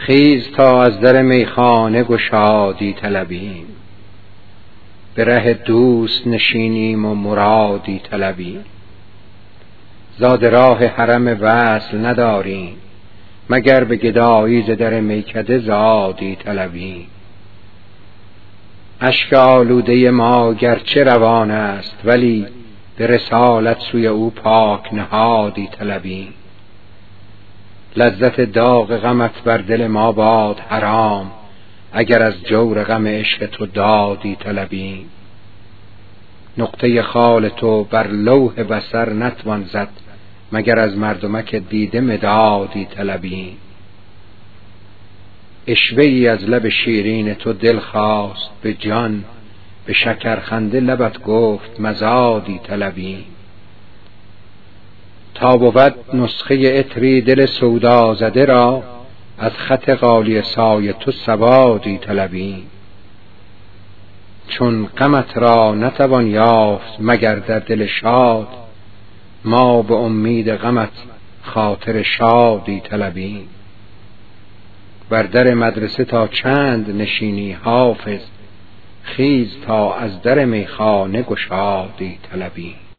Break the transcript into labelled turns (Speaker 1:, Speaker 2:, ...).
Speaker 1: خیز تا از در میخانه گشادی طلبیم، به ره دوست نشینیم و مرادی طلبیم. زاد راه حرم وصل نداریم، مگر به گدایی ز در میکده زادی طلبیم. اشک آلوده ما گرچه روان است، ولی به رسالت سوی او پاک نهادی طلبیم. لذت داغ غمت بر دل ما باد حرام، اگر از جور غم عشق تو دادی طلبیم. نقطه خال تو بر لوح بصر نتوان زد، مگر از مردمک دیده مدادی طلبیم. عشوه ای از لب شیرین تو دل خواست به جان، به شکرخنده لبت گفت مزادی طلبیم. تا بود نسخه عطری دل سودا زده را، از خط غالیه سای تو سوادی طلبیم. چون غمت را نتوان یافت مگر در دل شاد، ما به امید غمت خاطر شادی طلبیم. بر در مدرسه تا چند نشینی حافظ، خیز تا از در میخانه گشادی طلبیم.